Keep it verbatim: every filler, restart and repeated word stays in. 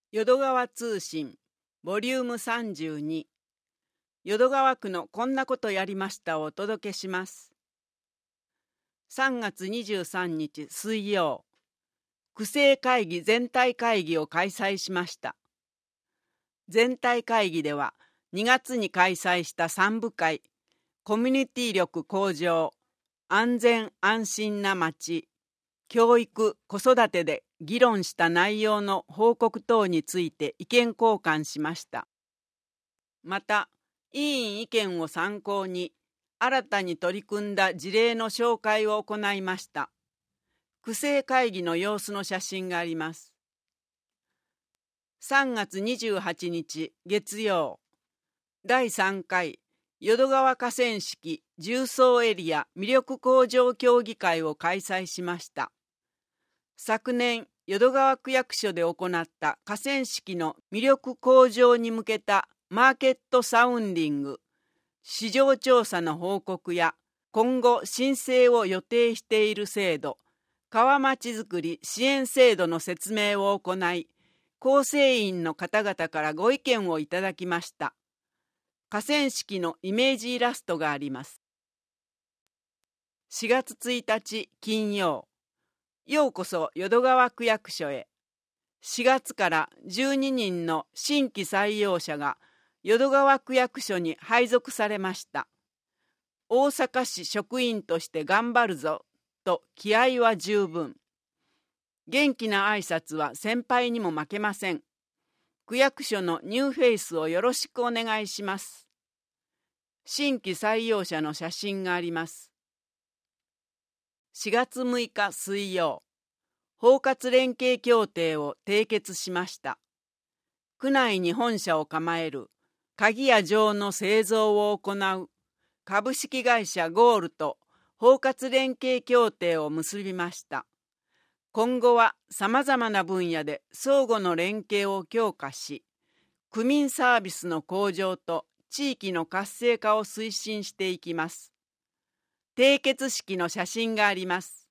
淀川通信ボリュームさんじゅうに、淀川区のこんなことやりましたをお届けします。さんがつにじゅうさんにち水曜、区政会議全体会議を開催しました。全体会議ではにがつに開催したさんぶ会、コミュニティ力向上、安全安心な街、教育・子育てで議論した内容の報告等について意見交換しました。また、委員意見を参考に、新たに取り組んだ事例の紹介を行いました。区政会議の様子の写真があります。さんがつにじゅうはちにち月曜、だいさんかい淀川河川敷重層エリア魅力向上協議会を開催しました。昨年、淀川区役所で行った河川敷の魅力向上に向けたマーケットサウンディング、市場調査の報告や今後申請を予定している制度、川町づくり支援制度の説明を行い、構成員の方々からご意見をいただきました。河川敷のイメージイラストがあります。しがつついたち金曜、ようこそ淀川区役所へ。しがつからじゅうににんの新規採用者が淀川区役所に配属されました。大阪市職員として頑張るぞと気合は十分。元気な挨拶は先輩にも負けません。区役所のニューフェイスをよろしくお願いします。新規採用者の写真があります。しがつむいか水曜、包括連携協定を締結しました。区内に本社を構える鍵や錠の製造を行う株式会社ゴールと包括連携協定を結びました。今後はさまざまな分野で相互の連携を強化し、区民サービスの向上と地域の活性化を推進していきます。締結式の写真があります。